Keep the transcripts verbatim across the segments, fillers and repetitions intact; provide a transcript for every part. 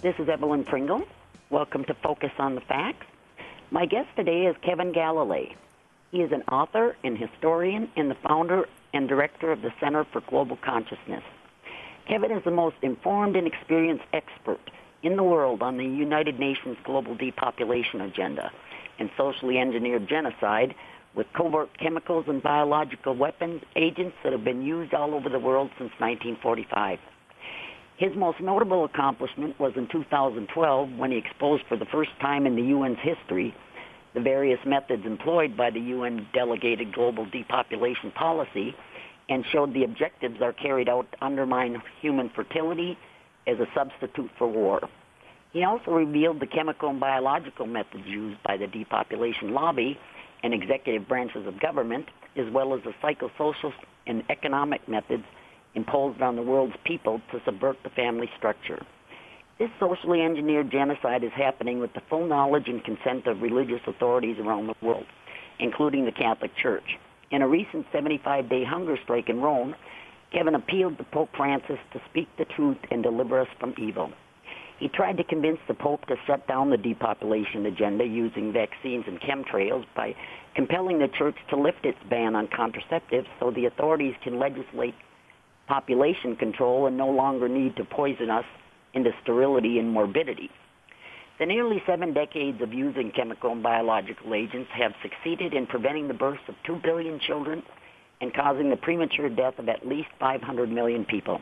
This is Evelyn Pringle. Welcome to Focus on the Facts. My guest today is Kevin Galilei. He is an author and historian and the founder and director of the Center for Global Consciousness. Kevin is the most informed and experienced expert in the world on the United Nations Global Depopulation Agenda and socially engineered genocide with covert chemicals and biological weapons agents that have been used all over the world since nineteen forty-five. His most notable accomplishment was in two thousand twelve when he exposed for the first time in the U N's history the various methods employed by the U N delegated global depopulation policy and showed the objectives are carried out to undermine human fertility as a substitute for war. He also revealed the chemical and biological methods used by the depopulation lobby and executive branches of government, as well as the psychosocial and economic methods imposed on the world's people to subvert the family structure. This socially engineered genocide is happening with the full knowledge and consent of religious authorities around the world, including the Catholic Church. In a recent seventy-five day hunger strike in Rome, Kevin appealed to Pope Francis to speak the truth and deliver us from evil. He tried to convince the Pope to shut down the depopulation agenda using vaccines and chemtrails by compelling the Church to lift its ban on contraceptives so the authorities can legislate population control and no longer need to poison us into sterility and morbidity. The nearly seven decades of using chemical and biological agents have succeeded in preventing the births of two billion children and causing the premature death of at least five hundred million people.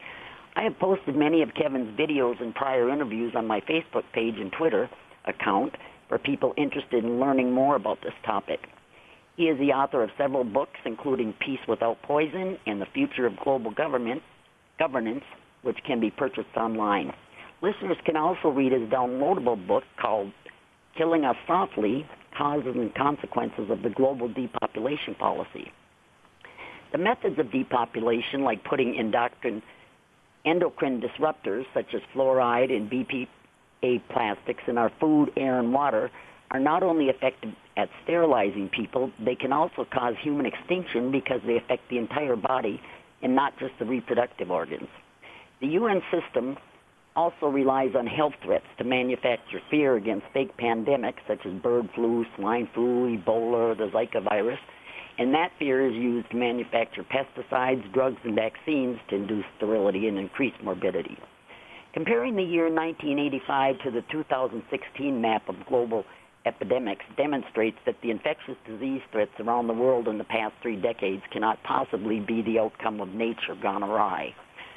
I have posted many of Kevin's videos and prior interviews on my Facebook page and Twitter account for people interested in learning more about this topic. He is the author of several books, including Peace Without Poison and The Future of Global Government Governance, which can be purchased online. Listeners can also read his downloadable book called Killing Us Softly, Causes and Consequences of the Global Depopulation Policy. The methods of depopulation, like putting endocrine, endocrine disruptors such as fluoride and B P A plastics in our food, air, and water, are not only effective at sterilizing people, they can also cause human extinction because they affect the entire body and not just the reproductive organs. The U N system also relies on health threats to manufacture fear against fake pandemics such as bird flu, swine flu, Ebola, or the Zika virus, and that fear is used to manufacture pesticides, drugs, and vaccines to induce sterility and increase morbidity. Comparing the year nineteen eighty-five to the two thousand sixteen map of global epidemics demonstrates that the infectious disease threats around the world in the past three decades cannot possibly be the outcome of nature gone awry.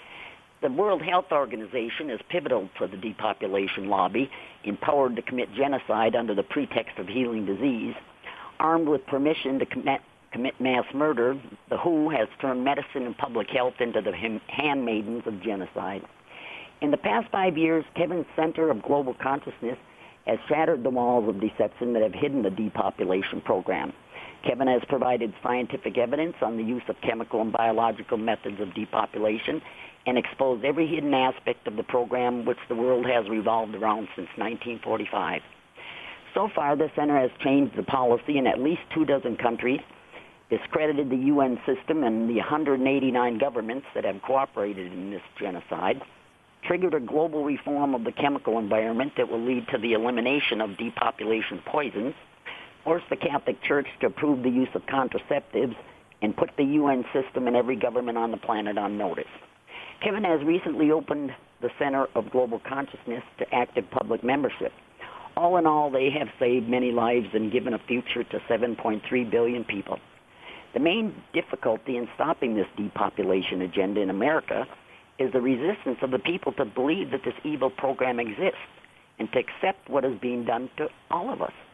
The World Health Organization is pivotal to the depopulation lobby, empowered to commit genocide under the pretext of healing disease. Armed with permission to commit, commit mass murder, the W H O has turned medicine and public health into the handmaidens of genocide. In the past five years, Kevin's Center of Global Consciousness has shattered the walls of deception that have hidden the depopulation program. Kevin has provided scientific evidence on the use of chemical and biological methods of depopulation and exposed every hidden aspect of the program which the world has revolved around since nineteen forty-five. So far, the Center has changed the policy in at least two dozen countries, discredited the U N system and the one hundred eighty-nine governments that have cooperated in this genocide, triggered a global reform of the chemical environment that will lead to the elimination of depopulation poisons, forced the Catholic Church to approve the use of contraceptives, and put the U N system and every government on the planet on notice. Kevin has recently opened the Center of Global Consciousness to active public membership. All in all, they have saved many lives and given a future to seven point three billion people. The main difficulty in stopping this depopulation agenda in America is the resistance of the people to believe that this evil program exists and to accept what is being done to all of us.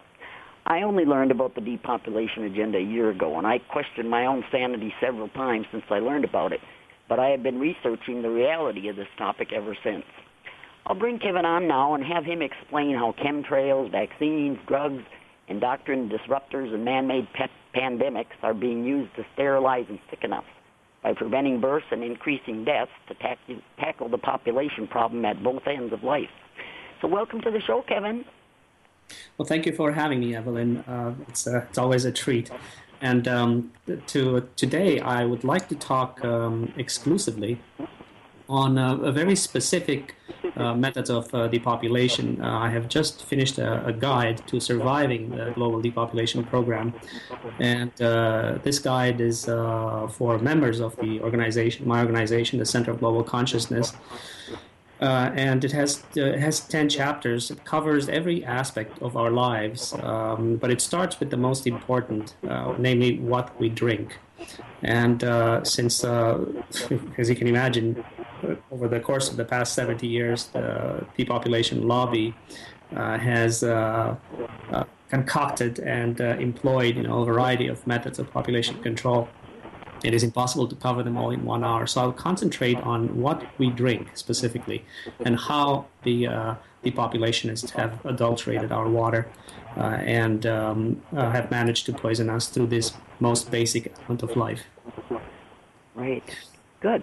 I only learned about the depopulation agenda a year ago, and I questioned my own sanity several times since I learned about it, but I have been researching the reality of this topic ever since. I'll bring Kevin on now and have him explain how chemtrails, vaccines, drugs, endocrine disruptors, and man-made pet pandemics are being used to sterilize and sicken us by preventing births and increasing deaths to tack- tackle the population problem at both ends of life. So welcome to the show, Kevin. Well, thank you for having me, Evelyn. Uh, it's, uh, it's always a treat. And um, to, today, I would like to talk um, exclusively on a, a very specific uh, methods of uh, depopulation. Uh, I have just finished a, a guide to surviving the global depopulation program. And uh, this guide is uh, for members of the organization, my organization, the Center of Global Consciousness. Uh, and it has uh, it has ten chapters. It covers every aspect of our lives, um, but it starts with the most important, uh, namely what we drink. And uh, since, uh, as you can imagine, over the course of the past seventy years, the depopulation lobby uh, has uh, uh, concocted and uh, employed, you know, a variety of methods of population control. It is impossible to cover them all in one hour. So I'll concentrate on what we drink specifically and how the uh, depopulationists have adulterated our water uh, and um, uh, have managed to poison us through this most basic element of life. Right. Good.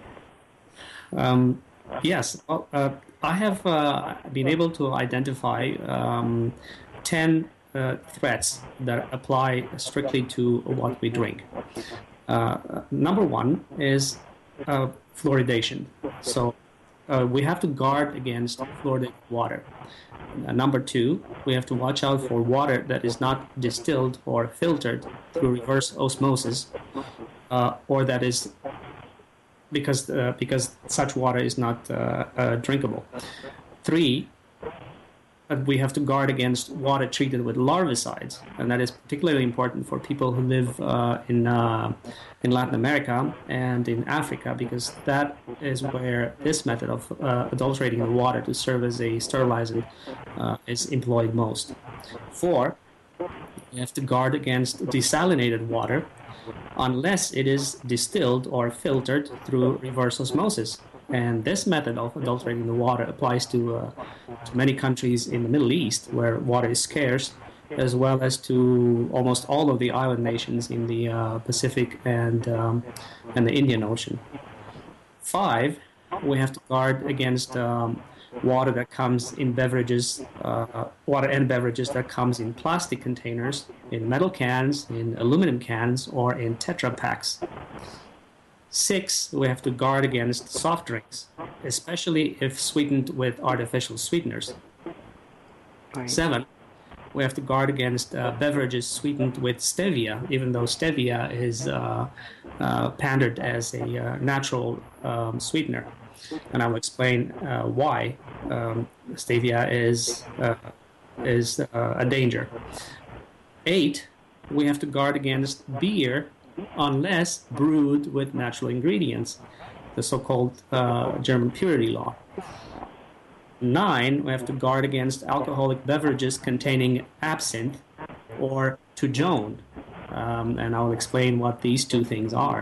Um, yes. Well, uh, I have uh, been able to identify um, ten uh, threats that apply strictly to what we drink. Uh, number one is uh, fluoridation. So uh, we have to guard against fluoridated water. Uh, number two, we have to watch out for water that is not distilled or filtered through reverse osmosis, uh, or that is because uh, because such water is not uh, uh, drinkable. Three, uh, we have to guard against water treated with larvicides, and that is particularly important for people who live uh, in uh, in Latin America and in Africa, because that is where this method of uh, adulterating the water to serve as a sterilizer uh, is employed most. Four, we have to guard against desalinated water unless it is distilled or filtered through reverse osmosis. And this method of adulterating the water applies to, uh, to many countries in the Middle East where water is scarce, as well as to almost all of the island nations in the uh, Pacific and, um, and the Indian Ocean. Five, we have to guard against um, water that comes in beverages, uh, water and beverages that comes in plastic containers, in metal cans, in aluminum cans, or in Tetra Paks. Six, we have to guard against soft drinks, especially if sweetened with artificial sweeteners. Right. Seven, we have to guard against uh, beverages sweetened with stevia, even though stevia is uh, uh, pandered as a uh, natural um, sweetener. And I will explain uh, why um, stevia is, uh, is uh, a danger. Eight, we have to guard against beer unless brewed with natural ingredients, the so-called uh, German purity law. Nine, we have to guard against alcoholic beverages containing absinthe or Tujon, um, and I'll explain what these two things are.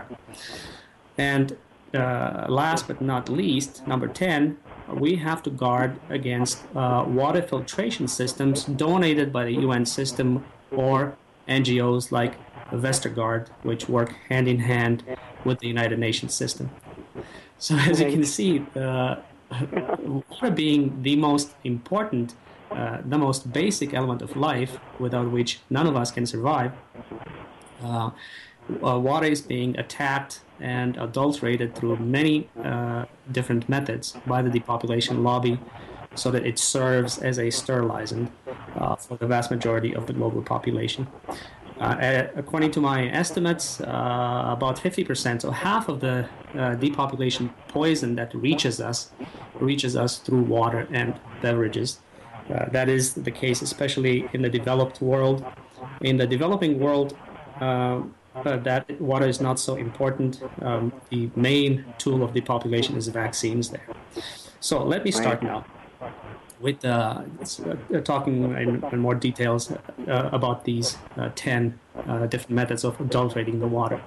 And uh, last but not least, number ten, we have to guard against uh, water filtration systems donated by the U N system or N G Os like Vestergaard, which work hand in hand with the United Nations system. So as you can see, uh, water being the most important, uh, the most basic element of life, without which none of us can survive, uh, uh, water is being attacked and adulterated through many uh, different methods by the depopulation lobby, so that it serves as a sterilisant uh, for the vast majority of the global population. Uh, according to my estimates, uh, about fifty percent, so half of the uh, depopulation poison that reaches us, reaches us through water and beverages. Uh, that is the case especially in the developed world. In the developing world, uh, uh, that water is not so important. Um, the main tool of depopulation is vaccines there. So let me start now with uh, uh, talking in, in more details uh, about these uh, ten uh, different methods of adulterating the water.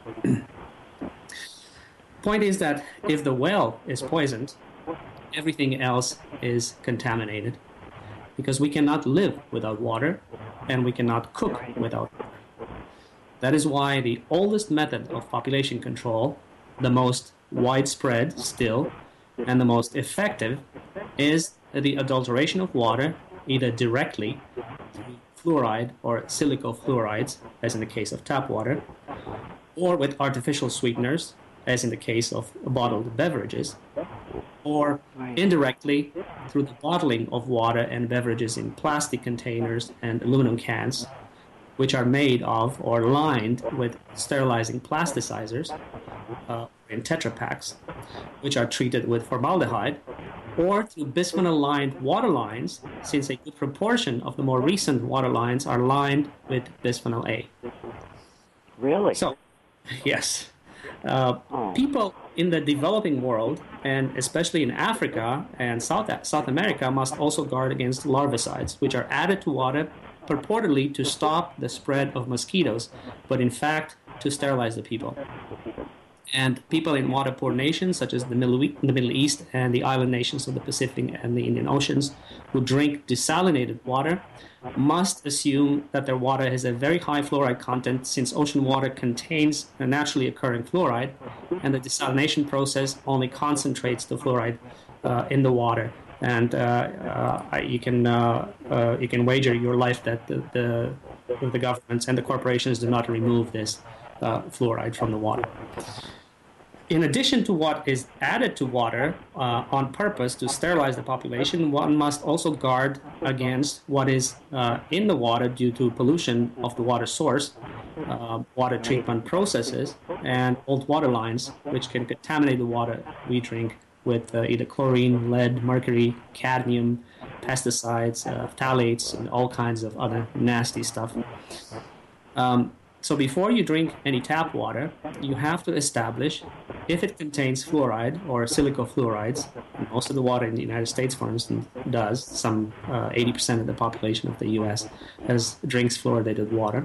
Point is that if the well is poisoned, everything else is contaminated, because we cannot live without water and we cannot cook without water. That is why the oldest method of population control, the most widespread still, and the most effective, is the adulteration of water, either directly through fluoride or silicofluorides, as in the case of tap water, or with artificial sweeteners, as in the case of bottled beverages, or indirectly through the bottling of water and beverages in plastic containers and aluminum cans, which are made of or lined with sterilizing plasticizers uh, in Tetra Paks, which are treated with formaldehyde, or through bisphenol-lined water lines, since a good proportion of the more recent water lines are lined with bisphenol A. Really? So, yes. Uh, oh. People in the developing world, and especially in Africa and South, South America, must also guard against larvicides, which are added to water purportedly to stop the spread of mosquitoes, but in fact to sterilize the people. And people in water-poor nations, such as the Middle, the Middle East and the island nations of the Pacific and the Indian Oceans, who drink desalinated water, must assume that their water has a very high fluoride content, since ocean water contains a naturally occurring fluoride, and the desalination process only concentrates the fluoride uh, in the water. And uh, uh, you can uh, uh, you can wager your life that the, the the governments and the corporations do not remove this uh, fluoride from the water. In addition to what is added to water uh, on purpose to sterilize the population, one must also guard against what is uh, in the water due to pollution of the water source, uh, water treatment processes, and old water lines, which can contaminate the water we drink with uh, either chlorine, lead, mercury, cadmium, pesticides, uh, phthalates, and all kinds of other nasty stuff. Um, So before you drink any tap water, you have to establish if it contains fluoride or silicofluorides. Most of the water in the United States, for instance, does. Some uh, eighty percent of the population of the U S has drinks fluoridated water.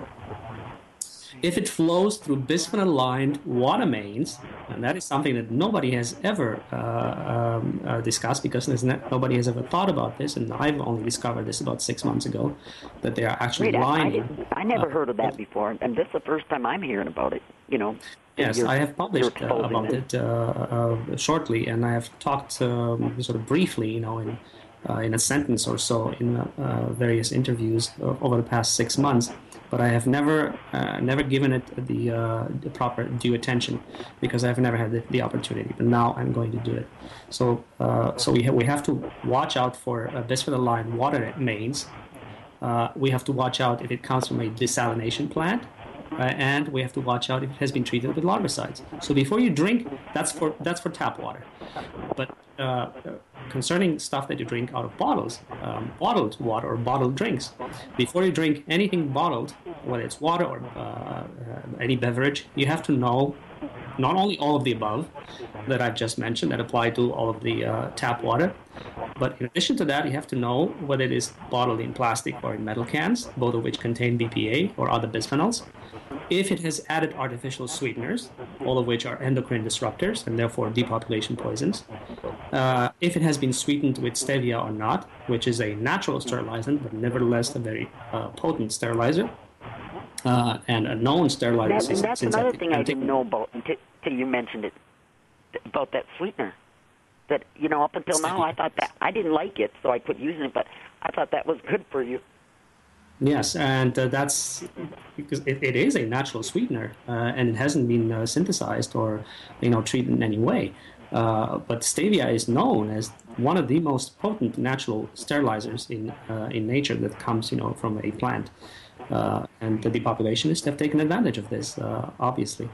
If it flows through bisphenol-lined water mains, and that is something that nobody has ever uh, um, uh, discussed, because there's not, nobody has ever thought about this, and I've only discovered this about six months ago, that they are actually Wait, lining. I, I, I never uh, heard of that before, and this is the first time I'm hearing about it. You know. Yes, I have published uh, about it, it uh, uh, shortly, and I have talked um, sort of briefly, you know, in uh, in a sentence or so in uh, various interviews over the past six months. But I have never uh, never given it the, uh, the proper due attention, because I've never had the, the opportunity. But now I'm going to do it. So uh, so we ha- we have to watch out for uh, bisphenol-lined water mains. Uh, we have to watch out if it comes from a desalination plant. Uh, and we have to watch out if it has been treated with larvicides. So before you drink, that's for that's for tap water. But uh, concerning stuff that you drink out of bottles, um, bottled water or bottled drinks, before you drink anything bottled, whether it's water or uh, uh, any beverage, you have to know not only all of the above that I've just mentioned that apply to all of the uh, tap water, but in addition to that, you have to know whether it is bottled in plastic or in metal cans, both of which contain B P A or other bisphenols. If it has added artificial sweeteners, all of which are endocrine disruptors and therefore depopulation poisons. Uh, if it has been sweetened with stevia or not, which is a natural sterilisant, but nevertheless a very uh, potent sterilizer. Uh, and a known sterilizer. That, since, that's since another I, thing I didn't know about until, until you mentioned it, about that sweetener. That, you know, up until now, I thought that, I didn't like it, so I quit using it, but I thought that was good for you. Yes, and uh, that's because it, it is a natural sweetener, uh, and it hasn't been uh, synthesized or, you know, treated in any way. Uh, but stevia is known as one of the most potent natural sterilizers in uh, in nature that comes, you know, from a plant. Uh, and the depopulationists have taken advantage of this, uh, obviously.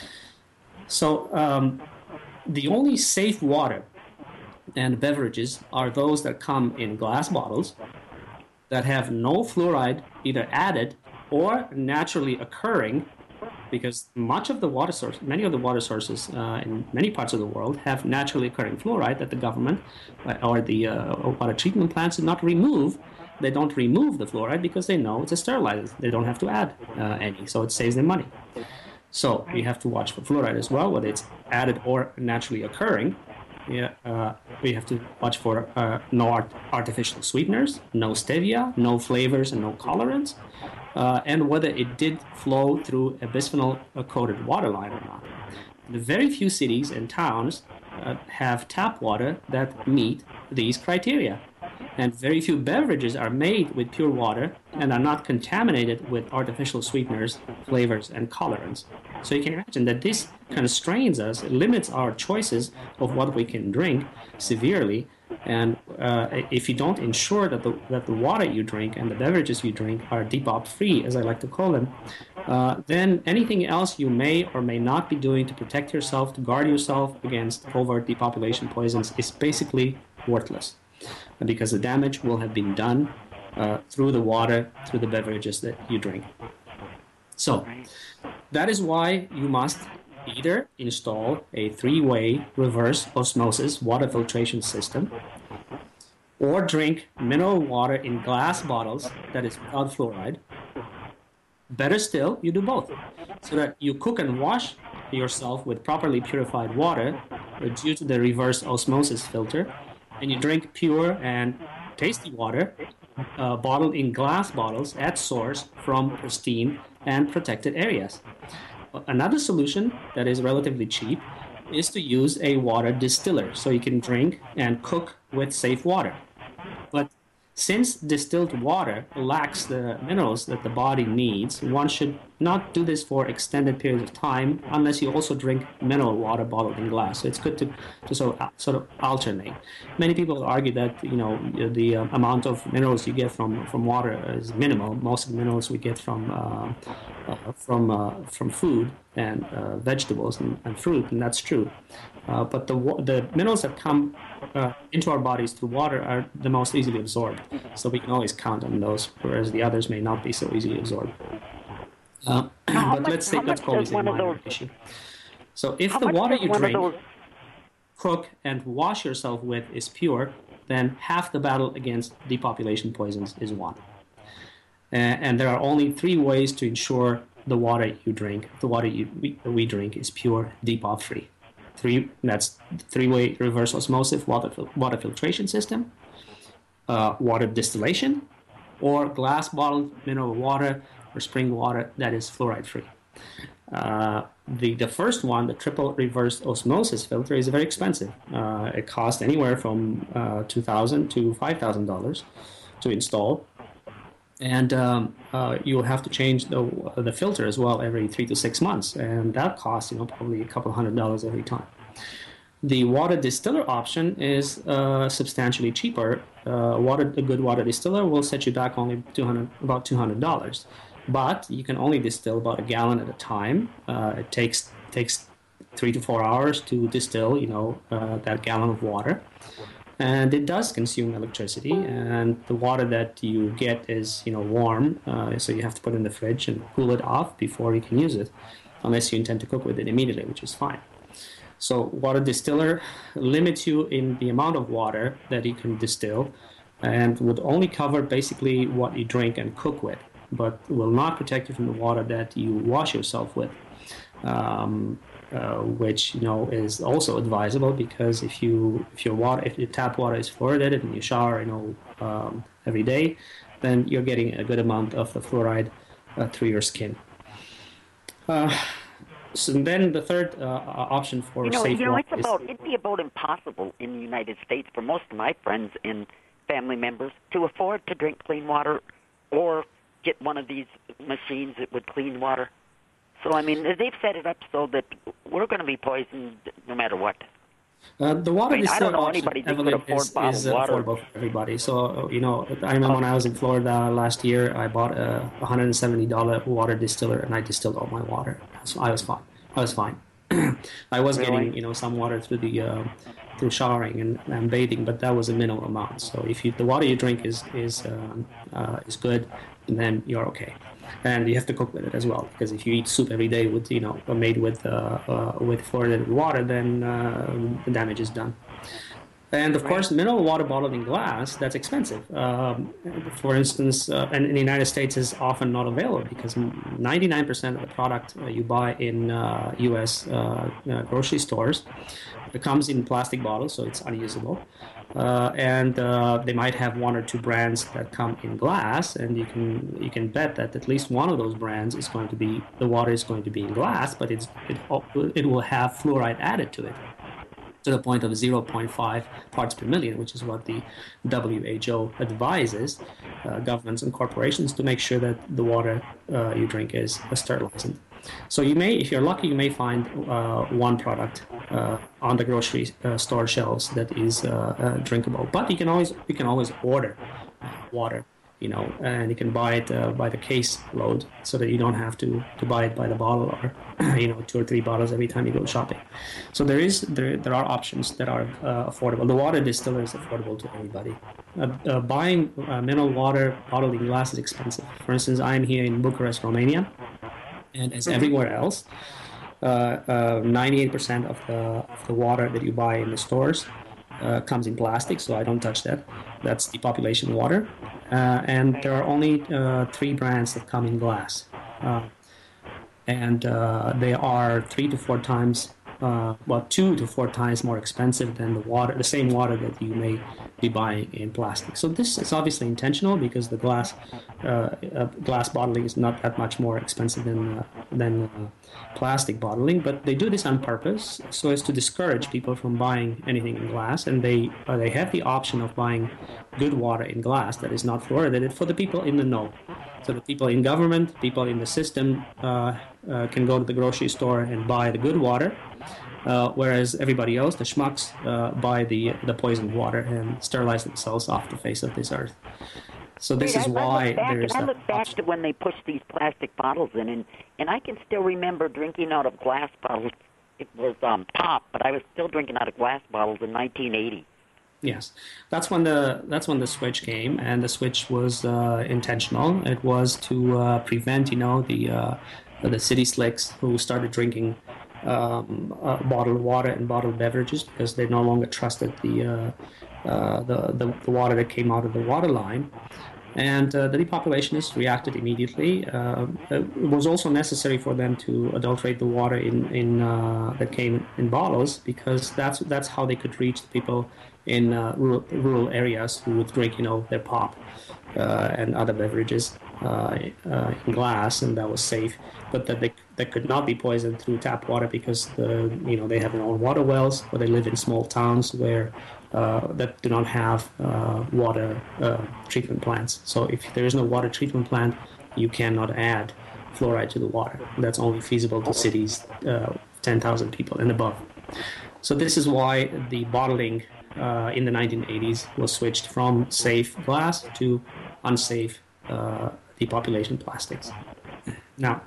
So um, the only safe water and beverages are those that come in glass bottles that have no fluoride either added or naturally occurring, because much of the water source, many of the water sources uh, in many parts of the world have naturally occurring fluoride that the government uh, or the uh, water treatment plants do not remove. They don't remove the fluoride because they know it's a sterilizer. They don't have to add uh, any, so it saves them money. So we have to watch for fluoride as well, whether it's added or naturally occurring. Yeah, uh, we have to watch for uh, no art- artificial sweeteners, no stevia, no flavors, and no colorants, uh, and whether it did flow through a bisphenol-coated water line or not. The very few cities and towns uh, have tap water that meet these criteria. And very few beverages are made with pure water and are not contaminated with artificial sweeteners, flavors, and colorants. So you can imagine that this constrains us, it limits our choices of what we can drink severely, And uh, if you don't ensure that the that the water you drink and the beverages you drink are D P O P-free, as I like to call them, uh, then anything else you may or may not be doing to protect yourself, to guard yourself against covert depopulation poisons is basically worthless, because the damage will have been done uh, through the water, through the beverages that you drink. So that is why you must either install a three-way reverse osmosis water filtration system, or drink mineral water in glass bottles that is without fluoride. Better still, you do both, so that you cook and wash yourself with properly purified water due to the reverse osmosis filter, and you drink pure and tasty water uh, bottled in glass bottles at source from pristine and protected areas. Another solution that is relatively cheap is to use a water distiller, so you can drink and cook with safe water. But since distilled water lacks the minerals that the body needs, one should not do this for extended periods of time unless you also drink mineral water bottled in glass. So it's good to, to sort, of, sort of alternate. Many people argue that you know the uh, amount of minerals you get from, from water is minimal. Most of the minerals we get from uh, uh, from uh, from food and uh, vegetables and, and fruit, and that's true. Uh, but the the minerals that come uh, into our bodies through water are the most easily absorbed, so we can always count on those, whereas the others may not be so easily absorbed. Uh, but much, let's say let's call this a minor those, issue. So if the much water you drink, those... cook, and wash yourself with is pure, then half the battle against depopulation poisons is won. Uh, and there are only three ways to ensure the water you drink, the water you, we, we drink, is pure, D P O P-free. Three, that's three-way reverse osmosis water, water filtration system, uh, water distillation, or glass bottled mineral water or spring water that is fluoride-free. Uh, the, the first one, the triple reverse osmosis filter, is very expensive. Uh, it costs anywhere from uh, two thousand dollars to five thousand dollars to install. And um, uh, you'll have to change the the filter as well every three to six months, and that costs you know probably a couple hundred dollars every time. The water distiller option is uh, substantially cheaper. Uh, water, a good water distiller will set you back only two hundred, about two hundred dollars, but you can only distill about a gallon at a time. Uh, it takes takes three to four hours to distill, you know, uh, that gallon of water. And it does consume electricity, and the water that you get is, you know, warm, uh, so you have to put it in the fridge and cool it off before you can use it, unless you intend to cook with it immediately, which is fine. So water distiller limits you in the amount of water that you can distill, and would only cover basically what you drink and cook with, but will not protect you from the water that you wash yourself with. Um, Uh, which you know is also advisable, because if you if your water if your tap water is fluoridated and you shower you know um, every day, then you're getting a good amount of the fluoride uh, through your skin. Uh, so then the third uh, option for you know, safe you know, water it's is about it'd be about impossible in the United States for most of my friends and family members to afford to drink clean water or get one of these machines that would clean water. So, I mean, they've set it up so that we're going to be poisoned no matter what. Uh, the water I mean, I don't distilled know option, anybody that could Evelyn, afford is, bottled is uh, water. affordable for everybody. So, uh, you know, I remember when I was in Florida last year, I bought a one hundred seventy dollars water distiller, and I distilled all my water. So I was fine. I was fine. I was Really? getting, you know, some water through the uh, through showering and, and bathing, but that was a minimal amount. So if you, the water you drink is is um, uh, is good, then you're okay. And you have to cook with it as well, because if you eat soup every day with, you know, made with uh, uh, with fluoridated water, then uh, the damage is done. And of course, mineral water bottled in glass, that's expensive. Um, for instance, uh, and in the United States is often not available, because ninety-nine percent of the product uh, you buy in uh, U S uh, uh, grocery stores, it comes in plastic bottles, so it's unusable. Uh, and uh, they might have one or two brands that come in glass, and you can you can bet that at least one of those brands is going to be, the water is going to be in glass, but it's it, it will have fluoride added to it, to the point of zero point five parts per million, which is what the W H O advises uh, governments and corporations to make sure that the water uh, you drink is sterilized. So you may, if you're lucky, you may find uh, one product uh, on the grocery uh, store shelves that is uh, uh, drinkable. But you can always you can always order water, you know, and you can buy it uh, by the case load, so that you don't have to, to buy it by the bottle, or you know, two or three bottles every time you go shopping. So there is there there are options that are uh, affordable. The water distiller is affordable to everybody. Uh, uh, buying uh, mineral water bottled in glass is expensive. For instance, I am here in Bucharest, Romania, and as everywhere else, uh, uh, ninety-eight percent of the of the water that you buy in the stores uh, comes in plastic, so I don't touch that. That's the population water. Uh, and there are only uh, three brands that come in glass. Uh, and uh, they are three to four times, uh, well, two to four times more expensive than the water, the same water that you may be buying in plastic. So this is obviously intentional, because the glass uh, uh, glass bottling is not that much more expensive than uh, than uh, plastic bottling. But they do this on purpose, so as to discourage people from buying anything in glass, and they uh, they have the option of buying good water in glass that is not fluoridated for the people in the know. So the people in government, people in the system uh, uh, can go to the grocery store and buy the good water, uh, whereas everybody else, the schmucks, uh, buy the the poisoned water and sterilize themselves off the face of this earth. So this Wait, is I, why I look back, there is I that look back option. to when they pushed these plastic bottles in, and, and I can still remember drinking out of glass bottles. It was um, pop, but I was still drinking out of glass bottles in nineteen eighty. Yes, that's when the that's when the switch came, and the switch was uh, intentional. It was to uh, prevent, you know, the uh, the city slicks who started drinking um, uh, bottled water and bottled beverages, because they no longer trusted the, uh, uh, the the the water that came out of the water line. And uh, the depopulationists reacted immediately. Uh, it was also necessary for them to adulterate the water in, in uh, that came in bottles, because that's that's how they could reach the people in uh, rural, rural areas who would drink, you know, their pop uh, and other beverages uh, uh, in glass, and that was safe. But that they that could not be poisoned through tap water, because the you know they have their own water wells, or they live in small towns where. Uh, that do not have uh, water uh, treatment plants. So if there is no water treatment plant, you cannot add fluoride to the water. That's only feasible to cities uh, ten thousand people and above. So this is why the bottling uh, in the nineteen eighties was switched from safe glass to unsafe uh, depopulation plastics. Now,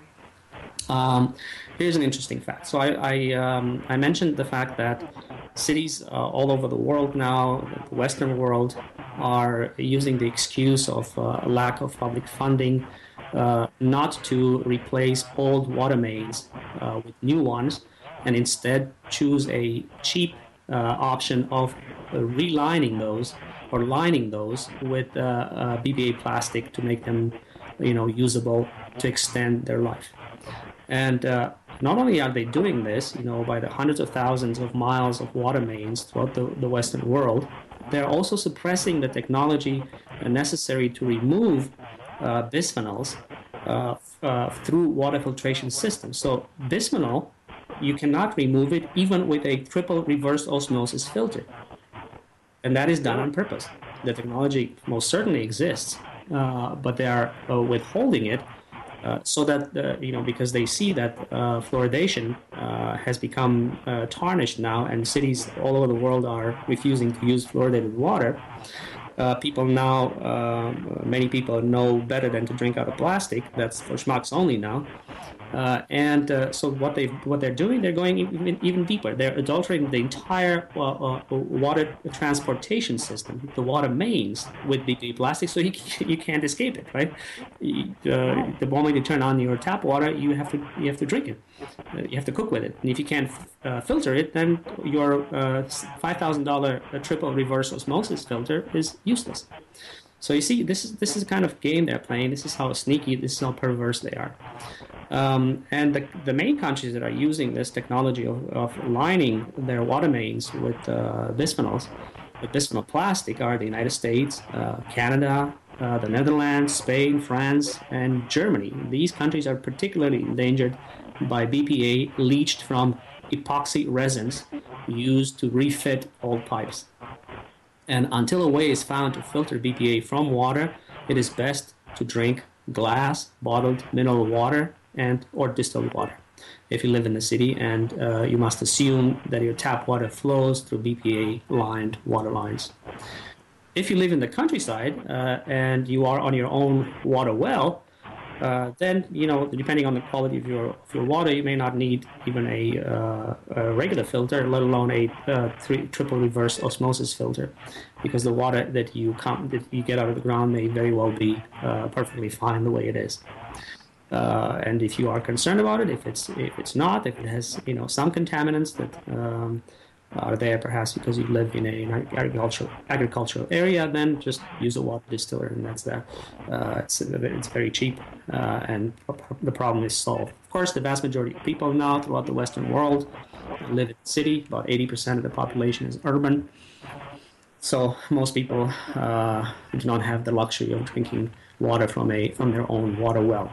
um, here's an interesting fact. So I I, um, I mentioned the fact that cities uh, all over the world now, the Western world, are using the excuse of uh, lack of public funding uh, not to replace old water mains uh, with new ones, and instead choose a cheap uh, option of uh, relining those or lining those with uh, uh, B P A plastic to make them, you know, usable to extend their life. And uh, not only are they doing this, you know, by the hundreds of thousands of miles of water mains throughout the, the Western world, they're also suppressing the technology necessary to remove uh, bisphenols uh, uh, through water filtration systems. So bisphenol, you cannot remove it even with a triple reverse osmosis filter. And that is done on purpose. The technology most certainly exists, uh, but they are uh, withholding it Uh, so that, uh, you know, because they see that uh, fluoridation uh, has become uh, tarnished now, and cities all over the world are refusing to use fluoridated water. Uh, people now, uh, many people know better than to drink out of plastic. That's for schmucks only now. Uh, and uh, so what they what they're doing, they're going even even deeper. They're adulterating the entire uh, uh, water transportation system, the water mains, with B P A plastic, so you you can't escape it, right? Uh, the moment you turn on your tap water, you have to you have to drink it. Uh, you have to cook with it, and if you can't uh, filter it, then your uh, five thousand dollar triple reverse osmosis filter is useless. So you see, this is this is the kind of game they're playing. This is how sneaky, this is how perverse they are. Um, and the, the main countries that are using this technology of, of lining their water mains with uh, bisphenols, with bisphenol plastic, are the United States, uh, Canada, uh, the Netherlands, Spain, France, and Germany. These countries are particularly endangered by B P A leached from epoxy resins used to refit old pipes. And until a way is found to filter B P A from water, it is best to drink glass, bottled mineral water, and or distilled water. if you live in the city, and uh, you must assume that your tap water flows through B P A-lined water lines. If you live in the countryside uh, and you are on your own water well, uh, then, you know, depending on the quality of your, of your water, you may not need even a, uh, a regular filter, let alone a uh, three, triple reverse osmosis filter, because the water that you, come, that you get out of the ground may very well be uh, perfectly fine the way it is. Uh, and if you are concerned about it, if it's if it's not, if it has, you know, some contaminants that um, are there perhaps because you live in a, an agricultural agricultural area, then just use a water distiller, and that's that. Uh, it's it's very cheap, uh, and the problem is solved. Of course, the vast majority of people now throughout the Western world live in the city. About eighty percent of the population is urban, so most people uh, do not have the luxury of drinking water from a from their own water well.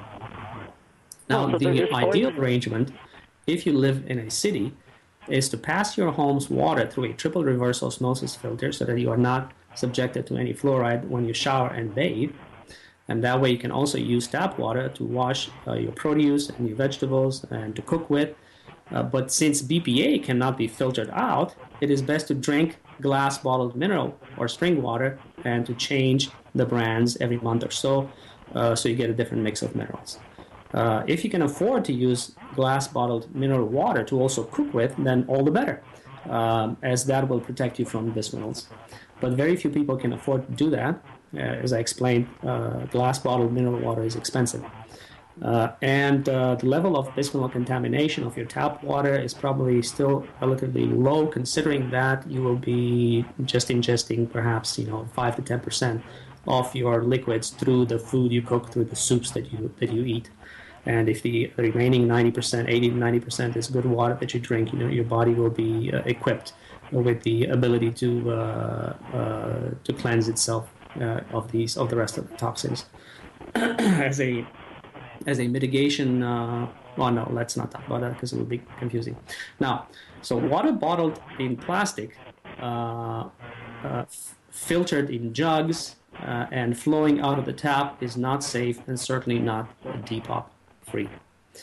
Now, oh, so the ideal arrangement, if you live in a city, is to pass your home's water through a triple reverse osmosis filter so that you are not subjected to any fluoride when you shower and bathe. And that way you can also use tap water to wash uh, your produce and your vegetables and to cook with. Uh, but since B P A cannot be filtered out, it is best to drink glass bottled mineral or spring water and to change the brands every month or so, uh, so you get a different mix of minerals. Uh, if you can afford to use glass bottled mineral water to also cook with, then all the better, um, as that will protect you from bisphenols. But very few people can afford to do that. Uh, as I explained, uh, glass bottled mineral water is expensive. Uh, and uh, the level of bisphenol contamination of your tap water is probably still relatively low, considering that you will be just ingesting perhaps, you know, five to ten percent of your liquids through the food you cook, through the soups that you that you eat. And if the remaining ninety percent, eighty to ninety percent is good water that you drink, you know, your body will be uh, equipped with the ability to uh, uh, to cleanse itself uh, of these of the rest of the toxins. as a as a mitigation, uh, well, no, let's not talk about that because it will be confusing. Now, so water bottled in plastic, uh, uh, f- filtered in jugs, uh, and flowing out of the tap is not safe and certainly not D POP free.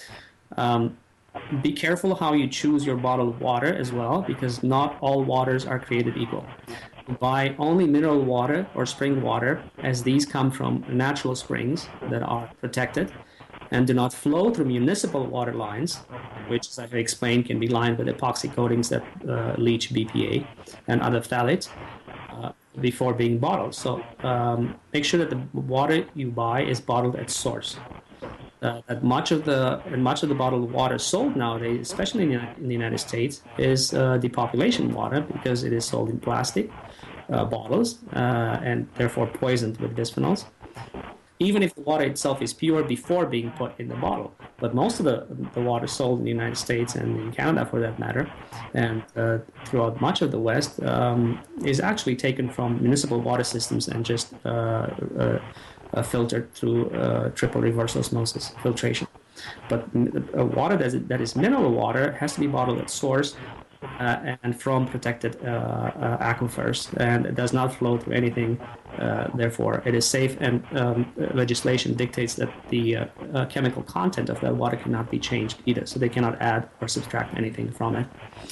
Um, be careful how you choose your bottled water as well, because not all waters are created equal. Buy only mineral water or spring water, as these come from natural springs that are protected and do not flow through municipal water lines, which, as I've explained, can be lined with epoxy coatings that uh, leach B P A and other phthalates uh, before being bottled. So um, make sure that the water you buy is bottled at source. Uh, that much of the and much of the bottled water sold nowadays, especially in the, in the United States, is uh, depopulation water, because it is sold in plastic uh, bottles uh, and therefore poisoned with bisphenols. Even if the water itself is pure before being put in the bottle. But most of the, the water sold in the United States and in Canada, for that matter, and uh, throughout much of the West, um, is actually taken from municipal water systems and just uh, uh, uh, filtered through uh, triple reverse osmosis filtration. But uh, water that is, that is mineral water has to be bottled at source uh, and from protected uh, uh, aquifers, and it does not flow through anything. Uh, therefore, it is safe, and um, legislation dictates that the uh, uh, chemical content of that water cannot be changed either, so they cannot add or subtract anything from it.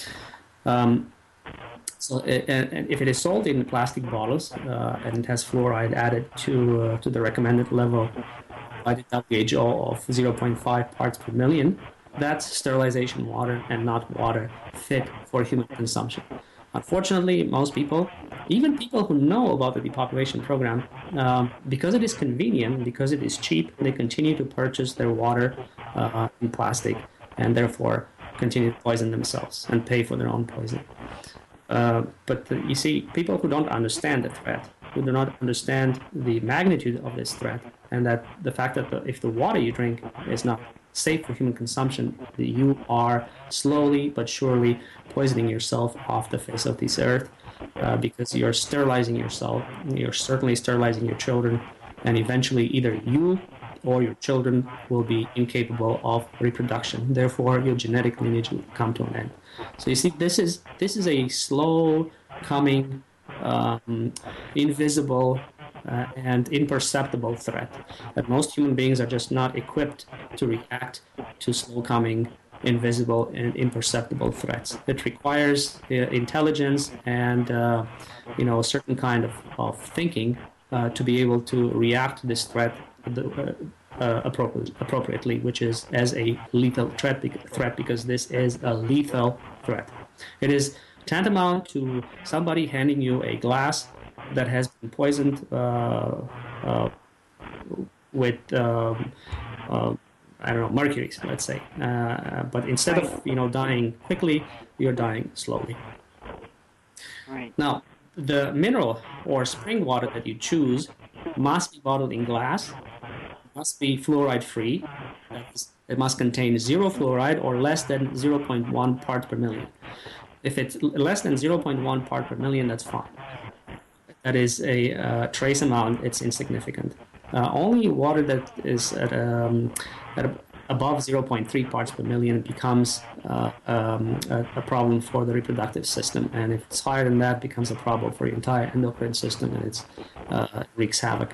Um, so, it, and if it is sold in plastic bottles uh, and it has fluoride added to uh, to the recommended level by the W H O of zero point five parts per million, that's sterilization water and not water fit for human consumption. Unfortunately, most people, even people who know about the depopulation program, um, because it is convenient, because it is cheap, they continue to purchase their water uh, in plastic and therefore continue to poison themselves and pay for their own poison. Uh, but uh, you see, people who don't understand the threat, who do not understand the magnitude of this threat, and that the fact that the, if the water you drink is not safe for human consumption, that you are slowly but surely poisoning yourself off the face of this earth, uh, because you're sterilizing yourself, you're certainly sterilizing your children, and eventually either you or your children will be incapable of reproduction. Therefore, your genetic lineage will come to an end. So you see, this is this is a slow coming, um, invisible, Uh, and imperceptible threat that most human beings are just not equipped to react to slow coming invisible and imperceptible threats. It requires uh, intelligence and uh, you know a certain kind of, of thinking uh, to be able to react to this threat uh, uh, appropriate, appropriately, which is as a lethal threat, threat because this is a lethal threat. It is tantamount to somebody handing you a glass that has been poisoned uh, uh, with um, uh, I don't know, mercury, let's say. Uh, but instead of you know dying quickly, you're dying slowly. Right. Now, the mineral or spring water that you choose must be bottled in glass, must be fluoride free. It must contain zero fluoride or less than zero point one parts per million. If it's less than zero point one part per million, that's fine. That is a uh, trace amount, it's insignificant. Uh, only water that is at, um, at above zero point three parts per million becomes uh, um, a, a problem for the reproductive system. And if it's higher than that, it becomes a problem for the entire endocrine system, and it uh, wreaks havoc.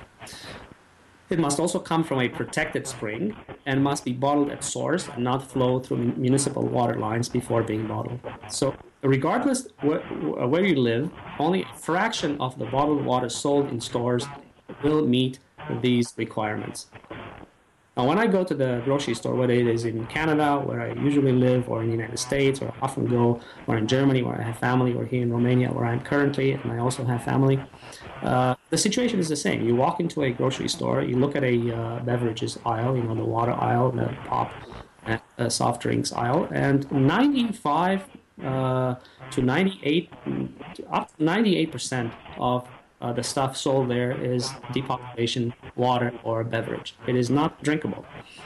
It must also come from a protected spring and must be bottled at source and not flow through municipal water lines before being bottled. So regardless where, where you live, only a fraction of the bottled water sold in stores will meet these requirements. Now, when I go to the grocery store, whether it is in Canada, where I usually live, or in the United States, or I often go, or in Germany, where I have family, or here in Romania, where I'm currently, and I also have family, uh, the situation is the same. You walk into a grocery store, you look at a uh, beverages aisle, you know, the water aisle, the pop, and uh, soft drinks aisle, and ninety-five uh, to ninety-eight, up to ninety-eight percent of Uh, the stuff sold there is depopulation water or beverage. It is not drinkable,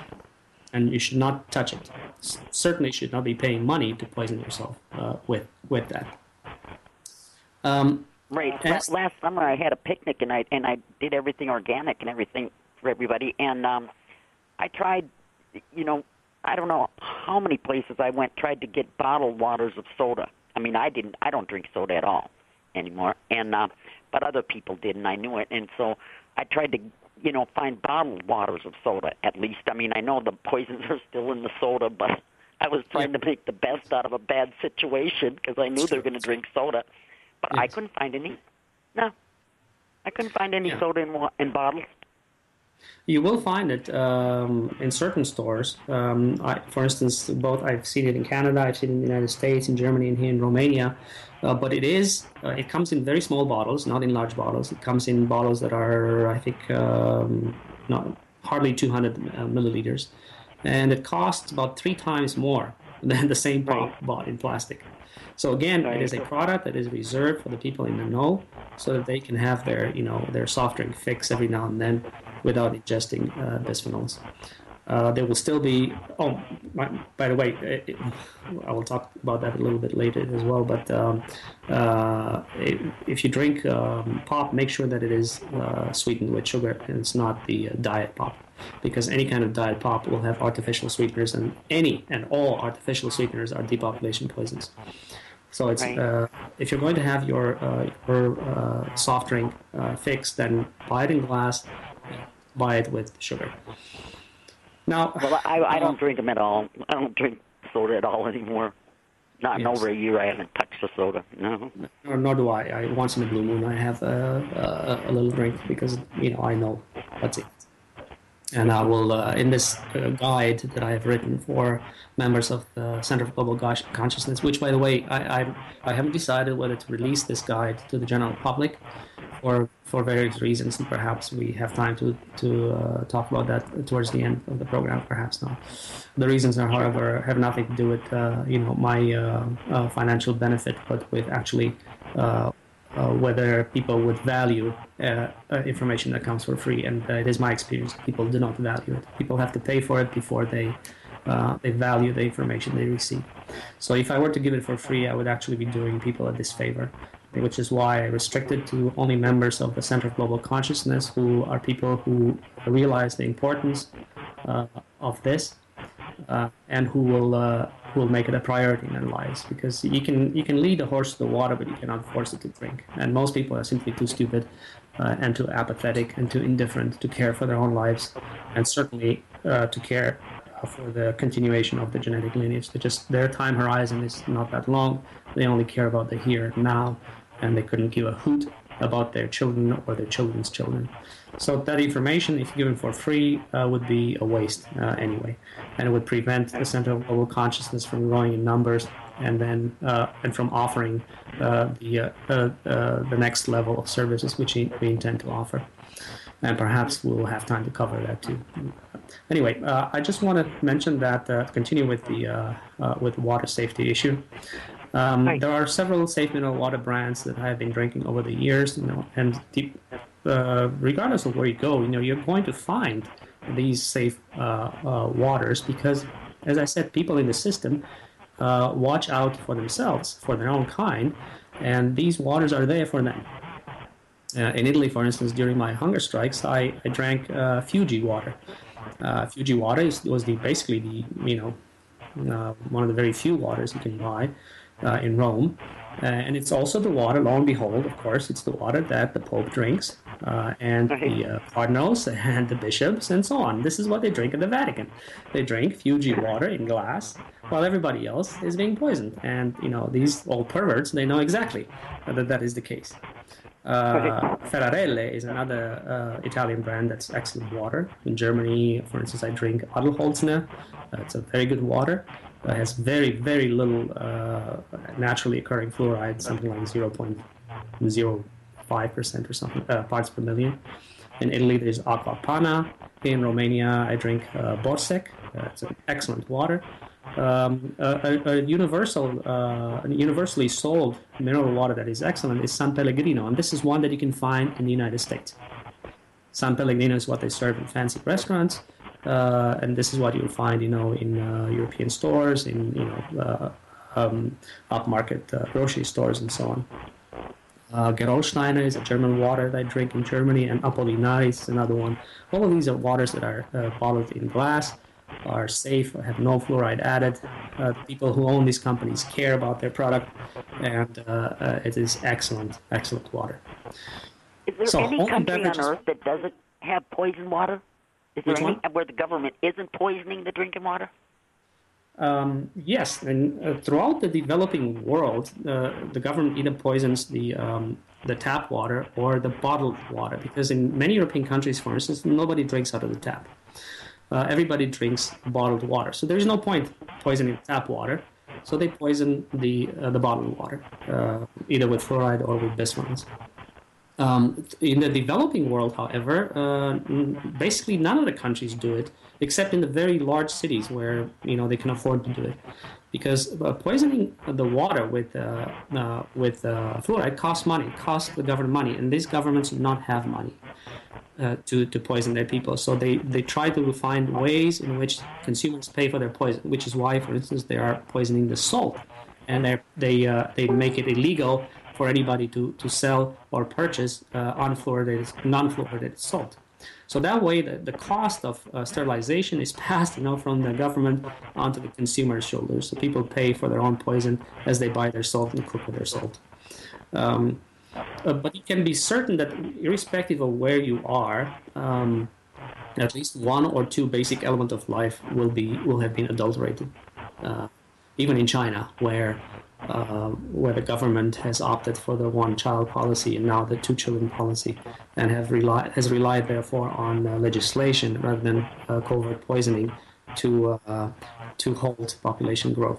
and you should not touch it. S- certainly should not be paying money to poison yourself uh, with with that. Um, right. as, Last summer I had a picnic, and I and I did everything organic and everything for everybody. And um, I tried, you know, I don't know how many places I went, tried to get bottled waters of soda. I mean, I didn't. I don't drink soda at all anymore, and uh, but other people did, and I knew it. And so I tried to, you know, find bottled waters of soda at least. I mean, I know the poisons are still in the soda, but I was trying yeah. to make the best out of a bad situation because I knew they were going to drink soda. But yes. I couldn't find any. No, I couldn't find any Yeah. soda in, wa- in bottles. You will find it um, in certain stores. Um, I, for instance, both I've seen it in Canada, I've seen it in the United States, in Germany, and here in Romania. Uh, but it is, uh, it comes in very small bottles, not in large bottles. It comes in bottles that are, I think, um, not hardly two hundred uh, milliliters, and it costs about three times more than the same pop Right. bought in plastic. So again, Right. it is a product that is reserved for the people in the know, so that they can have their, you know, their soft drink fix every now and then without ingesting uh, bisphenols. Uh, there will still be. Oh, my, by the way, it, I will talk about that a little bit later as well. But um, uh, it, if you drink um, pop, make sure that it is uh, sweetened with sugar and it's not the uh, diet pop, because any kind of diet pop will have artificial sweeteners, and any and all artificial sweeteners are depopulation poisons. So it's Right. uh, if you're going to have your uh, your uh, soft drink uh, fix, then buy it in glass, buy it with sugar. Now, Well, I, I uh, don't drink them at all. I don't drink soda at all anymore. Not in Yes. over a year. I haven't touched a soda. No. Nor, nor do I. I. Once in a blue moon, I have a, a, a little drink because you know I know what's it. And I will, uh, in this uh, guide that I have written for members of the Center for Global Gosh- Consciousness, which, by the way, I, I I haven't decided whether to release this guide to the general public, or for various reasons, and perhaps we have time to to uh, talk about that towards the end of the program. Perhaps not. The reasons are, however, have nothing to do with uh, you know my uh, uh, financial benefit, but with actually. Uh, Uh, whether people would value uh, uh, information that comes for free, and uh, it is my experience people do not value it. People have to pay for it before they uh, they value the information they receive. So if I were to give it for free, I would actually be doing people a disfavor, which is why I restrict it to only members of the Center for Global Consciousness, who are people who realize the importance uh, of this. Uh, and who will uh, who will make it a priority in their lives, because you can you can lead a horse to the water, but you cannot force it to drink. And most people are simply too stupid uh, and too apathetic and too indifferent to care for their own lives, and certainly uh, to care uh, for the continuation of the genetic lineage. They just their time horizon is not that long. They only care about the here and now, and they couldn't give a hoot about their children or their children's children. So that information, if given for free, uh, would be a waste uh, anyway, and it would prevent the Center of Global Consciousness from growing in numbers, and then uh, and from offering uh, the uh, uh, uh, the next level of services which we intend to offer. And perhaps we'll have time to cover that too. Anyway, uh, I just want to mention that uh, to continue with the uh, uh, with the water safety issue. Um, there are several safe mineral water brands that I have been drinking over the years, you know, and deep, uh, regardless of where you go, you know, you're going to find these safe uh, uh, waters because, as I said, people in the system uh, watch out for themselves, for their own kind, and these waters are there for them. Uh, in Italy, for instance, during my hunger strikes, I, I drank uh, Fuji water. Uh, Fuji water is, was the basically the you know uh, one of the very few waters you can buy uh, in Rome, uh, and it's also the water. Lo and behold, of course, it's the water that the Pope drinks, uh, and the uh, cardinals and the bishops, and so on. This is what they drink at the Vatican. They drink Fuji water in glass, while everybody else is being poisoned. And you know these old perverts, they know exactly that that is the case. Uh, Ferrarelle is another uh, Italian brand that's excellent water. In Germany, for instance, I drink Adelholzner. Uh, it's a very good water. It has very, very little uh, naturally occurring fluoride, something like zero point zero five percent or something, uh, parts per million. In Italy, there's Acqua Pana. In Romania, I drink uh, Borsec. Uh, it's an excellent water. Um, a, a, universal, uh, a universally sold mineral water that is excellent is San Pellegrino, and this is one that you can find in the United States. San Pellegrino is what they serve in fancy restaurants, uh, and this is what you'll find, you know, in uh, European stores, in you know, uh, um, upmarket uh, grocery stores, and so on. Uh, Gerolsteiner is a German water that I drink in Germany, and Apollinari is another one. All of these are waters that are uh, bottled in glass, are safe, have no fluoride added. Uh, people who own these companies care about their product, and uh, uh, it is excellent, excellent water. Is there so any country beverages, on earth that doesn't have poison water? Is there Which any one? where the government isn't poisoning the drinking water? Um, yes, and uh, throughout the developing world, uh, the government either poisons the um, the tap water or the bottled water, because in many European countries, for instance, nobody drinks out of the tap. Uh, everybody drinks bottled water, so there's no point poisoning tap water. So they poison the uh, the bottled water, uh, either with fluoride or with bisphenols. Um, in the developing world, however, uh, basically none of the countries do it, except in the very large cities where you know they can afford to do it, because uh, poisoning the water with uh, uh, with uh, fluoride costs money, costs the government money, and these governments do not have money uh, to to poison their people. So they they try to find ways in which consumers pay for their poison, which is why, for instance, they are poisoning the salt, and they they uh, they make it illegal for anybody to, to sell or purchase uh, unfluoridated, non-fluoridated salt. So that way, the, the cost of uh, sterilization is passed, you know, from the government onto the consumer's shoulders. So people pay for their own poison as they buy their salt and cook with their salt. Um, uh, but you can be certain that, irrespective of where you are, um, at least one or two basic elements of life will be will have been adulterated. Uh, even in China, where Uh, where the government has opted for the one-child policy and now the two-children policy, and have relied has relied therefore on uh, legislation rather than uh, covert poisoning to uh, to halt population growth.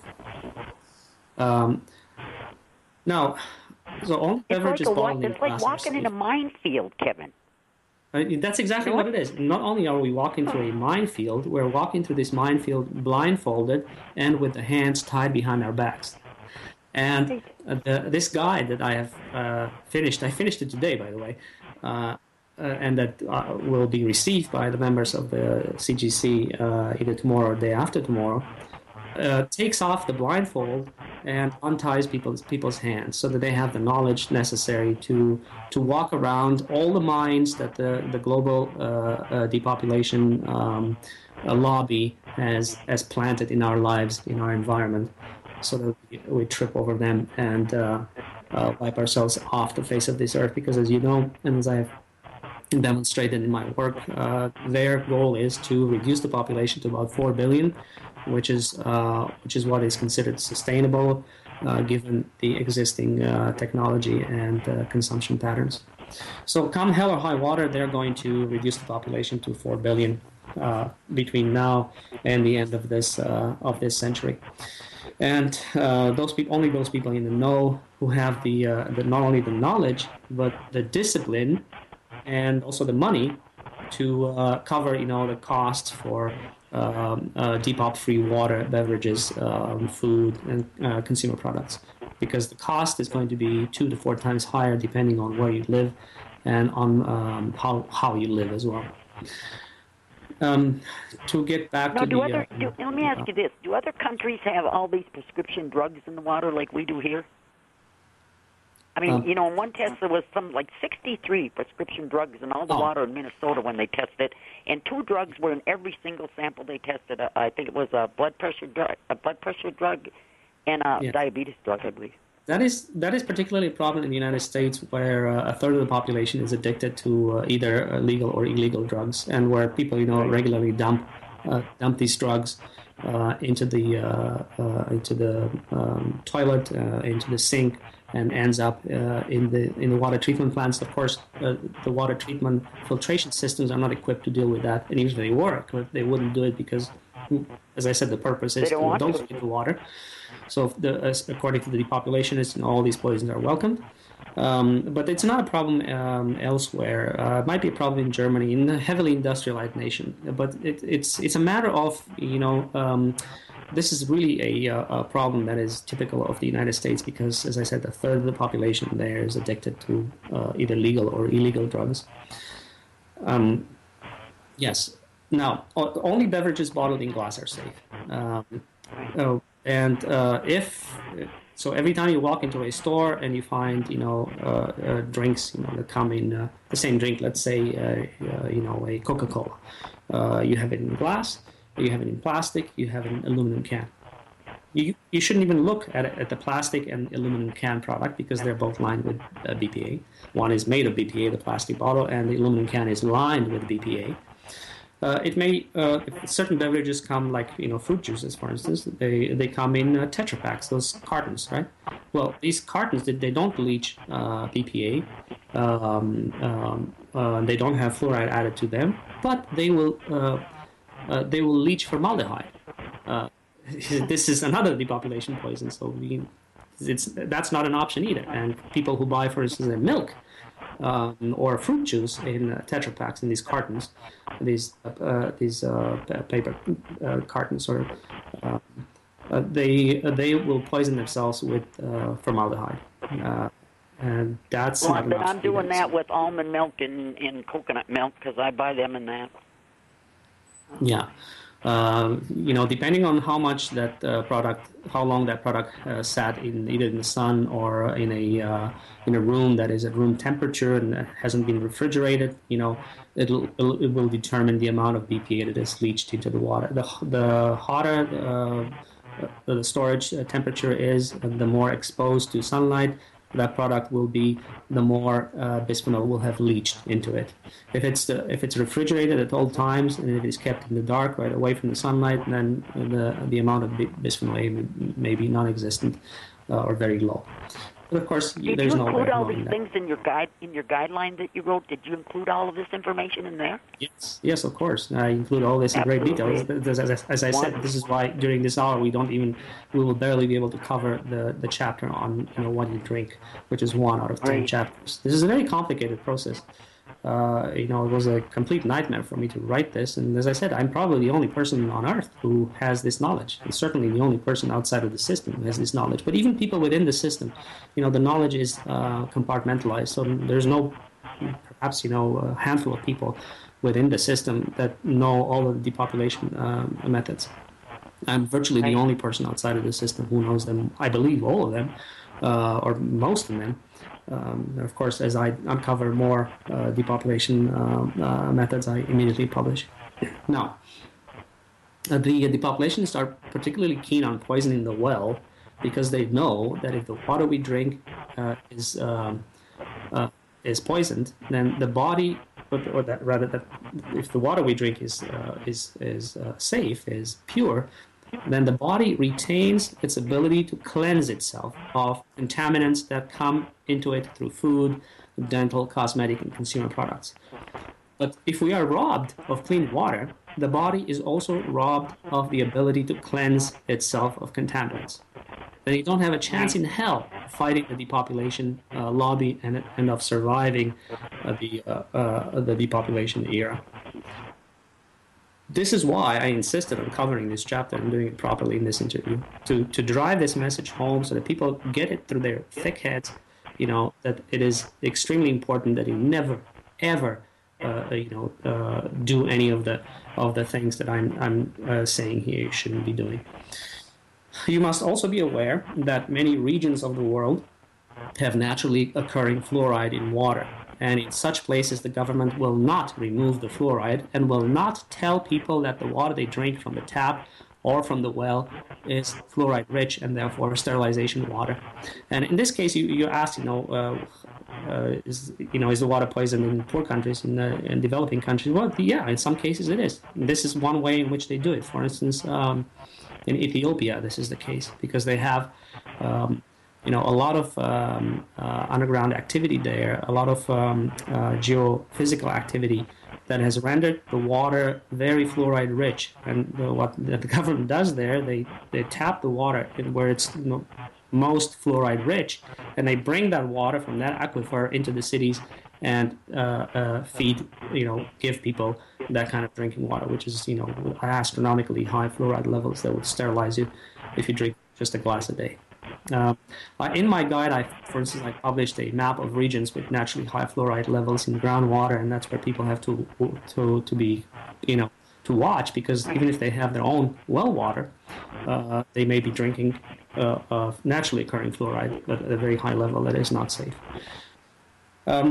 Um, now, so only beverages It's like, a, bottled in it's like glass are walking in safe. a minefield, Kevin. Uh, that's exactly what it is. Not only are we walking through a minefield, we're walking through this minefield blindfolded and with the hands tied behind our backs. And uh, the, this guide that I have uh, finished, I finished it today, by the way, uh, uh, and that uh, will be received by the members of the C G C uh, either tomorrow or the day after tomorrow, uh, takes off the blindfold and unties people's people's hands so that they have the knowledge necessary to to walk around all the mines that the the global uh, uh, depopulation um, uh, lobby has has planted in our lives, in our environment, so that we, we trip over them and uh, uh, wipe ourselves off the face of this earth. Because, as you know, and as I've demonstrated in my work. Uh, their goal is to reduce the population to about four billion, which is uh, which is what is considered sustainable uh, given the existing uh, technology and uh, consumption patterns. So come hell or high water, they're going to reduce the population to four billion uh, between now and the end of this uh, of this century. And uh, those people, only those people in the know who have the, uh, the not only the knowledge but the discipline and also the money to uh, cover, you know, the costs for um, uh, depop-free water, beverages, um, food, and uh, consumer products, because the cost is going to be two to four times higher depending on where you live and on um, how how you live as well. Um, to get back no, to do the... Other, uh, do, let me ask you this. Do other countries have all these prescription drugs in the water like we do here? I mean, um, you know, in one test there was some like sixty-three prescription drugs in all the oh. water in Minnesota when they tested it, and two drugs were in every single sample they tested. Uh, I think it was a blood pressure drug, a blood pressure drug, and a yeah. diabetes drug, I believe. That is that is particularly a problem in the United States, where uh, a third of the population is addicted to uh, either uh, legal or illegal drugs, and where people, you know, regularly dump uh, dump these drugs uh, into the uh, uh, into the um, toilet, uh, into the sink, and ends up uh, in the in the water treatment plants. Of course, uh, the water treatment filtration systems are not equipped to deal with that, and even if they work, they wouldn't do it because, as I said, the purpose is to dosate the water. So, the, as, according to the depopulationists, you know, all these poisons are welcomed. Um, but it's not a problem um, elsewhere. Uh, it might be a problem in Germany, in a heavily industrialized nation. But it, it's it's a matter of, you know, um, this is really a, a problem that is typical of the United States because, as I said, a third of the population there is addicted to uh, either legal or illegal drugs. Um, yes. Now, only beverages bottled in glass are safe. Um, oh, and uh, if so, every time you walk into a store and you find, you know, uh, uh, drinks, you know, that come in uh, the same drink, let's say, uh, uh, you know, a Coca-Cola, uh, you have it in glass, you have it in plastic, you have it in aluminum can. You you shouldn't even look at it, at the plastic and aluminum can product because they're both lined with uh, B P A. One is made of B P A, the plastic bottle, and the aluminum can is lined with B P A. Uh, it may uh, certain beverages come, like, you know, fruit juices, for instance. They they come in uh, Tetra Paks, those cartons, right? Well, these cartons they, they don't leach uh, B P A. Um, um, uh, they don't have fluoride added to them, but they will uh, uh, they will leach formaldehyde. Uh, this is another depopulation poison, so we, it's that's not an option either. And people who buy, for instance, their milk. Um, or fruit juice in uh, Tetra Paks, in these cartons, these uh, these uh, paper uh, cartons, or uh, uh, they uh, they will poison themselves with uh, formaldehyde, uh, and that's. Well, not I'm doing that with almond milk and, and coconut milk because I buy them in that. Yeah. Uh, you know, depending on how much that uh, product, how long that product uh, sat in either in the sun or in a uh, in a room that is at room temperature and hasn't been refrigerated, you know, it'll, it'll it will determine the amount of B P A that is leached into the water. The the hotter uh, the storage temperature is, the more exposed to sunlight that product will be, the more uh, bisphenol will have leached into it. If it's uh, if it's refrigerated at all times and if it's kept in the dark, right away from the sunlight, then the the amount of bisphenol A may, may be non-existent uh, or very low. But of course, did there's you no include way all of these that. things in your guide in your guideline that you wrote? Did you include all of this information in there? Yes, yes, of course. I include all this in great detail. As, as, as I said, this is why during this hour we don't even we will barely be able to cover the, the chapter on, you know, what you drink, which is one out of ten right. chapters. This is a very complicated process. Uh, you know, it was a complete nightmare for me to write this. And as I said, I'm probably the only person on Earth who has this knowledge. And certainly the only person outside of the system who has this knowledge. But even people within the system, you know, the knowledge is uh, compartmentalized. So there's no, perhaps, you know, a handful of people within the system that know all of the depopulation um, methods. I'm virtually the only person outside of the system who knows them. I believe all of them, uh, or most of them. Um, of course, as I uncover more uh, depopulation uh, uh, methods, I immediately publish. Now, uh, the depopulationists are particularly keen on poisoning the well because they know that if the water we drink uh, is um, uh, is poisoned, then the body or, or that rather that if the water we drink is uh, is is uh, safe, is pure, then the body retains its ability to cleanse itself of contaminants that come into it through food, dental, cosmetic, and consumer products. But if we are robbed of clean water, the body is also robbed of the ability to cleanse itself of contaminants. Then you don't have a chance in hell of fighting the depopulation uh, lobby and, and of surviving uh, the, uh, uh, the depopulation era. This is why I insisted on covering this chapter and doing it properly in this interview, to, to drive this message home so that people get it through their thick heads, you know, that it is extremely important that you never, ever, uh, you know, uh, do any of the of the things that I'm, I'm uh, saying here you shouldn't be doing. You must also be aware that many regions of the world have naturally occurring fluoride in water. And in such places, the government will not remove the fluoride and will not tell people that the water they drink from the tap or from the well is fluoride rich and therefore sterilization water. And in this case, you, you asked, you know, uh, uh, is you know is the water poison in poor countries, in, the, in developing countries? Well, yeah, in some cases it is. And this is one way in which they do it. For instance, um, in Ethiopia, this is the case because they have. Um, You know, a lot of um, uh, underground activity there, a lot of um, uh, geophysical activity that has rendered the water very fluoride rich. And uh, what the government does there, they, they tap the water where it's you know, most fluoride rich, and they bring that water from that aquifer into the cities and uh, uh, feed, you know, give people that kind of drinking water, which is, you know, astronomically high fluoride levels that would sterilize you if you drink just a glass a day. Uh, in my guide, I, for instance, I published a map of regions with naturally high fluoride levels in groundwater, and that's where people have to to to be, you know, to watch, because even if they have their own well water, uh, they may be drinking uh, uh, naturally occurring fluoride at a very high level that is not safe. Um,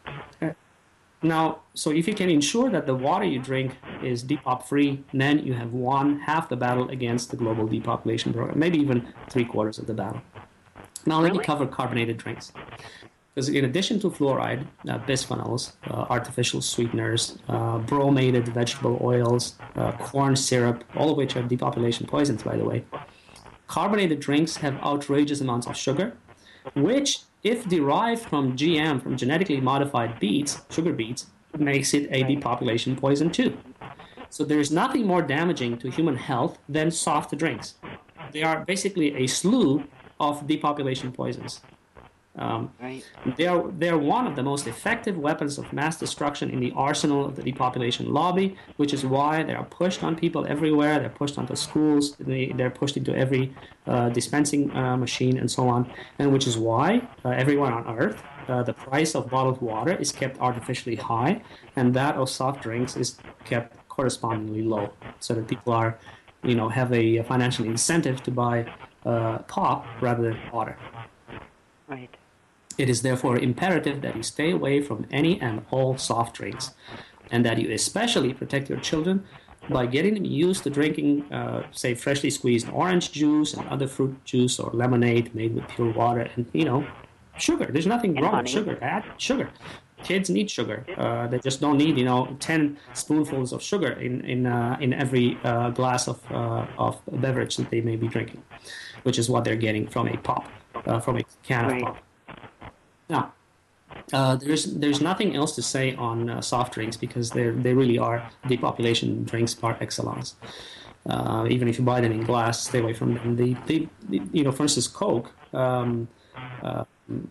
Now, so if you can ensure that the water you drink is depop free, then you have won half the battle against the global depopulation program, maybe even three quarters of the battle. Now, let me cover carbonated drinks. Because in addition to fluoride, uh, bisphenols, uh, artificial sweeteners, uh, bromated vegetable oils, uh, corn syrup, all of which are depopulation poisons, by the way, carbonated drinks have outrageous amounts of sugar, which, if derived from G M, from genetically modified beets, sugar beets, makes it a depopulation poison too. So there is nothing more damaging to human health than soft drinks. They are basically a slew of depopulation poisons. Um, right. They are they are one of the most effective weapons of mass destruction in the arsenal of the depopulation lobby, which is why they are pushed on people everywhere. They're pushed onto schools. They, they're pushed into every uh, dispensing uh, machine and so on. And which is why uh, everyone on Earth, uh, the price of bottled water is kept artificially high, and that of soft drinks is kept correspondingly low, so that people are, you know, have a financial incentive to buy uh, pop rather than water. Right. It is therefore imperative that you stay away from any and all soft drinks, and that you especially protect your children by getting them used to drinking, uh, say, freshly squeezed orange juice and other fruit juice or lemonade made with pure water and, you know, sugar. There's nothing wrong with sugar. Add sugar. Kids need sugar. Uh, they just don't need, you know, ten spoonfuls of sugar in in uh, in every uh, glass of uh, of beverage that they may be drinking, which is what they're getting from a pop, uh, from a can right. of pop. Now, uh, there's there's nothing else to say on uh, soft drinks because they they really are depopulation drinks par excellence. Uh, even if you buy them in glass, stay away from them. They, they, they you know, for instance, Coke um, uh,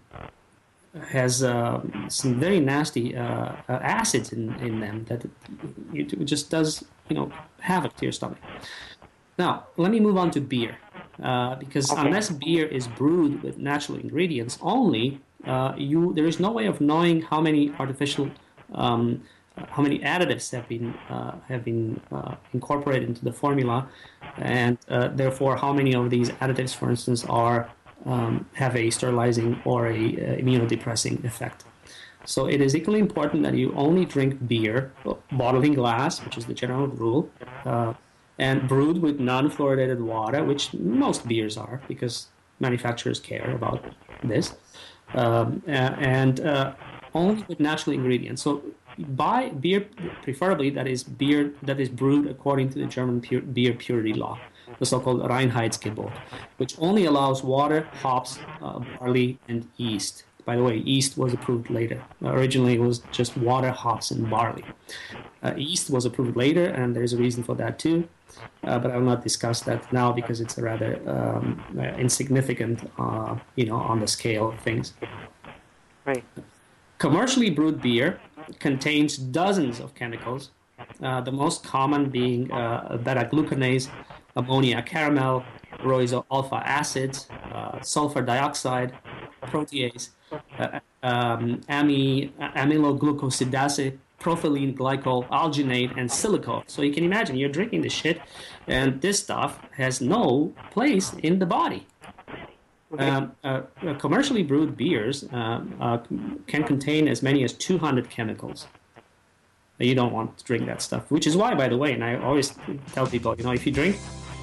has uh, some very nasty uh, uh, acids in, in them that it, it just does, you know, havoc to your stomach. Now, let me move on to beer, uh, because okay. unless beer is brewed with natural ingredients only, Uh, you there is no way of knowing how many artificial, um, how many additives have been uh, have been uh, incorporated into the formula, and uh, therefore how many of these additives, for instance, are um, have a sterilizing or a uh, immunodepressing effect. So it is equally important that you only drink beer, bottled in glass, which is the general rule, uh, and brewed with non-fluoridated water, which most beers are, because manufacturers care about this. Um, and uh, only with natural ingredients. So buy beer, preferably that is beer that is brewed according to the German pure, beer purity law, the so-called Reinheitsgebot, which only allows water, hops, uh, barley, and yeast. By the way, yeast was approved later. Uh, originally, it was just water, hops, and barley. Uh, yeast was approved later, and there's a reason for that too. Uh, but I will not discuss that now because it's a rather um, uh, insignificant, uh, you know, on the scale of things. Right. Commercially brewed beer contains dozens of chemicals, uh, the most common being uh, beta-glucanase, ammonia caramel, royzo alpha acids, uh, sulfur dioxide, protease, uh, um, amy, amyloglucosidase, propylene glycol, alginate, and silicone. So you can imagine you're drinking this shit, and this stuff has no place in the body. Um, uh, uh, commercially brewed beers um, uh, can contain as many as two hundred chemicals. You don't want to drink that stuff, which is why, by the way, and I always tell people, you know, if you drink,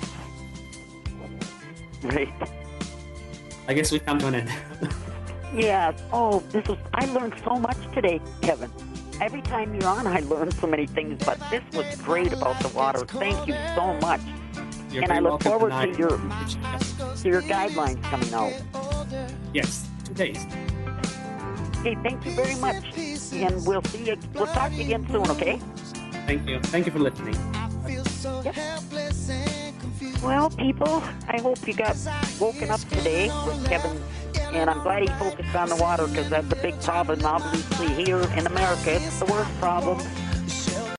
right. I guess we come to an end. Yeah. Oh, this was. I learned so much today, Kevin. Every time you're on, I learn so many things, but this was great about the water. Thank you so much. You're and I look forward tonight. to your to your guidelines coming out. Yes, two days. Okay, thank you very much. And we'll see you, we'll talk to you again soon, okay? Thank you. Thank you for listening. Yep. Well, people, I hope you got woken up today with Kevin. And I'm glad he focused on the water because that's a big problem, obviously, here in America. It's the worst problem.